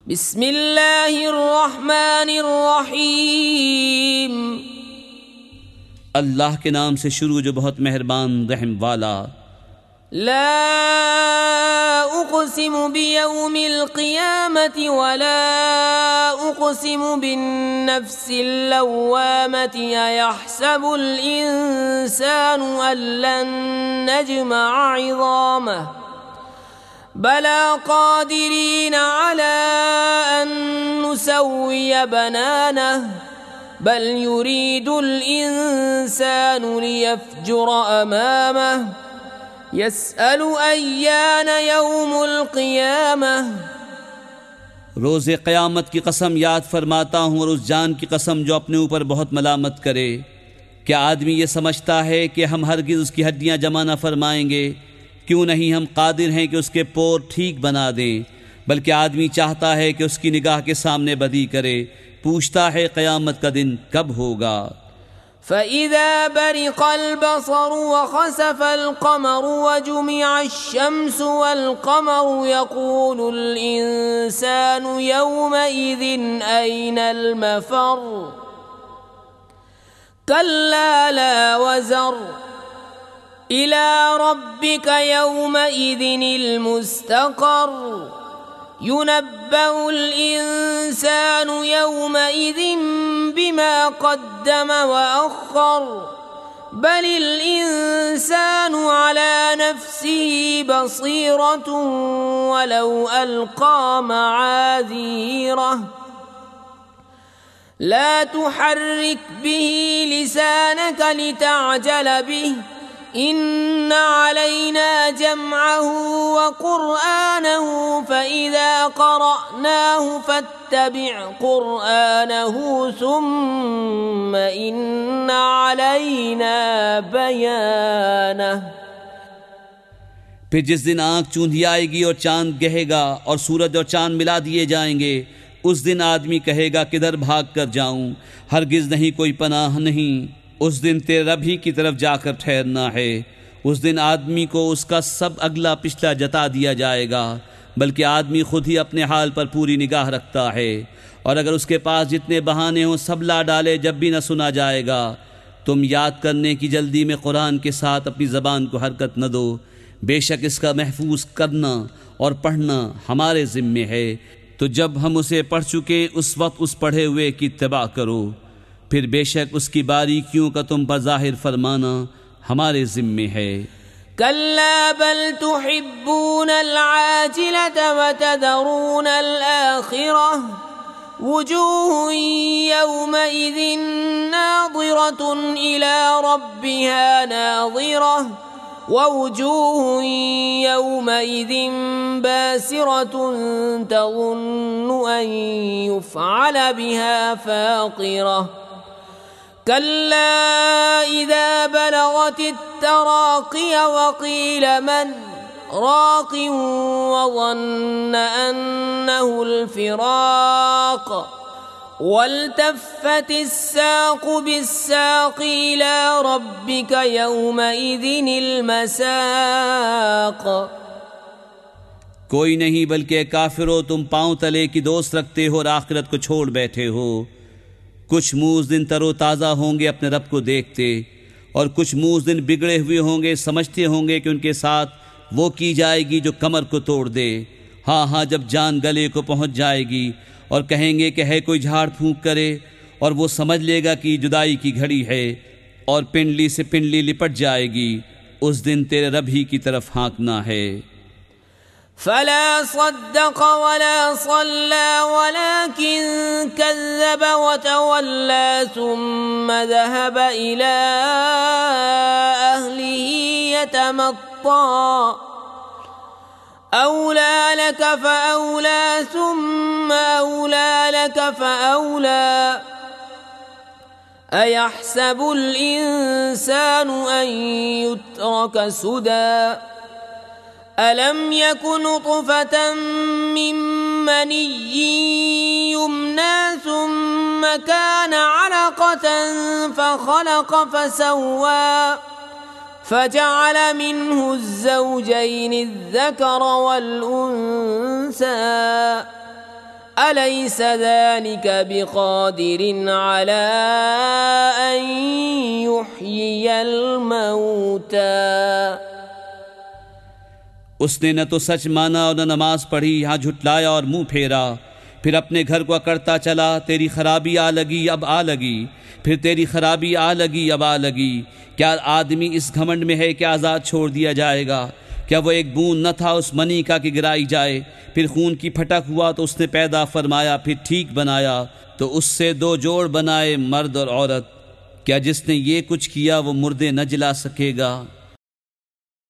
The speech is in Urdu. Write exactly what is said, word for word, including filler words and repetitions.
بسم اللہ الرحمن الرحیم، اللہ کے نام سے شروع جو بہت مہربان رحم والا۔ لا اقسم بیوم القیامت ولا اقسم بالنفس اللوامت ایحسب الانسان ان لن نجمع عظامه بلا قادرین علی ان نسوی بنانه بل يريد الانسان ليفجر امامه يسأل ایان یوم القیامہ۔ روز قیامت کی قسم یاد فرماتا ہوں اور اس جان کی قسم جو اپنے اوپر بہت ملامت کرے۔ کیا آدمی یہ سمجھتا ہے کہ ہم ہرگز اس کی ہڈیاں جمع نہ فرمائیں گے؟ کیوں نہیں ہم قادر ہیں کہ اس کے پور ٹھیک بنا دیں؟ بلکہ آدمی چاہتا ہے کہ اس کی نگاہ کے سامنے بدی کرے، پوچھتا ہے قیامت کا دن کب ہوگا۔ فَإِذَا بَرِقَ الْبَصَرُ وَخَسَفَ الْقَمَرُ وَجُمِعَ الشَّمْسُ وَالْقَمَرُ يَقُولُ الْإِنسَانُ يَوْمَئِذٍ أَيْنَ الْمَفَرُّ كَلَّا لَا وَزَرَ إِلَى رَبِّكَ يَوْمَئِذٍ الْمُسْتَقَرُّ يُنَبَّأُ الْإِنسَانُ يَوْمَئِذٍ بِمَا قَدَّمَ وَأَخَّرَ بَلِ الْإِنسَانُ عَلَى نَفْسِهِ بَصِيرَةٌ وَلَوْ أَلْقَى مَعَاذِيرَهُ لَا تُحَرِّكْ بِهِ لِسَانَكَ لِتَعْجَلَ بِهِ إِنَّ عَلَيْنَا جَمْعَهُ وَقُرْآنَهُ فَإِذَا قَرَأْنَاهُ فَاتَّبِعْ قُرْآنَهُ ثُمَّ إِنَّ عَلَيْنَا بَيَانَهُ۔ پھر جس دن آنکھ چوندھی آئے گی اور چاند گہے گا اور سورج اور چاند ملا دیے جائیں گے، اس دن آدمی کہے گا کدھر بھاگ کر جاؤں؟ ہرگز نہیں کوئی پناہ نہیں۔ اس دن تیرے رب ہی کی طرف جا کر ٹھہرنا ہے۔ اس دن آدمی کو اس کا سب اگلا پچھلا جتا دیا جائے گا، بلکہ آدمی خود ہی اپنے حال پر پوری نگاہ رکھتا ہے، اور اگر اس کے پاس جتنے بہانے ہوں سب لا ڈالے جب بھی نہ سنا جائے گا۔ تم یاد کرنے کی جلدی میں قرآن کے ساتھ اپنی زبان کو حرکت نہ دو، بے شک اس کا محفوظ کرنا اور پڑھنا ہمارے ذمے ہے، تو جب ہم اسے پڑھ چکے اس وقت اس پڑھے ہوئے کی اتباع کرو، پھر بے شک اس کی باریکیوں کا تم پر ظاہر فرمانا ہمارے ذمے ہے۔ كلا بل تحبون العاجلة وتذرون الآخرة وجوه يومئذ ناظرة إلى ربها ناظرة ووجوه يومئذ باسرة تظن أن يفعل بها فاقرة كلا إذا بلغت التراقي وقيل من راق وظن أنه الفراق والتفت الساق بالساق إلى ربك يومئذ المساق۔ کوئی نہیں بلکہ کافرو تم پاؤں تلے کی دوست رکھتے ہو اور آخرت کو چھوڑ بیٹھے ہو۔ کچھ منہ اس دن تر و تازہ ہوں گے اپنے رب کو دیکھتے، اور کچھ منہ اس دن بگڑے ہوئے ہوں گے، سمجھتے ہوں گے کہ ان کے ساتھ وہ کی جائے گی جو کمر کو توڑ دے۔ ہاں ہاں جب جان گلے کو پہنچ جائے گی اور کہیں گے کہ ہے کوئی جھاڑ پھونک کرے، اور وہ سمجھ لے گا کہ جدائی کی گھڑی ہے، اور پنڈلی سے پنڈلی لپٹ جائے گی۔ اس دن تیرے رب ہی کی طرف ہانکنا ہے۔ فلا صدق ولا صلى ولكن كذب وتولى ثم ذهب إلى أهله يتمطى أولى لك فأولى ثم أولى لك فأولى أيحسب الإنسان أن يترك سدى أَلَمْ يَكُنْ نُطْفَةً مِّن مَّنِيٍّ يُمْنَىٰ ثُمَّ كَانَ عَلَقَةً فَخَلَقَ فَسَوَّىٰ فَجَعَلَ مِنْهُ الزَّوْجَيْنِ الذَّكَرَ وَالْأُنثَىٰ أليس ذلك بقادر على أن يحيي الموتى؟ اس نے نہ تو سچ مانا اور نہ نماز پڑھی، ہاں جھٹلایا اور منہ پھیرا، پھر اپنے گھر کو اکڑتا چلا، تیری خرابی آ لگی اب آ لگی، پھر تیری خرابی آ لگی اب آ لگی۔ کیا آدمی اس گھمنڈ میں ہے کہ آزاد چھوڑ دیا جائے گا؟ کیا وہ ایک بوند نہ تھا اس منی کا کہ گرائی جائے؟ پھر خون کی پھٹک ہوا تو اس نے پیدا فرمایا، پھر ٹھیک بنایا تو اس سے دو جوڑ بنائے، مرد اور عورت۔ کیا جس نے یہ کچھ کیا وہ مردے نہ جلا سکے گا؟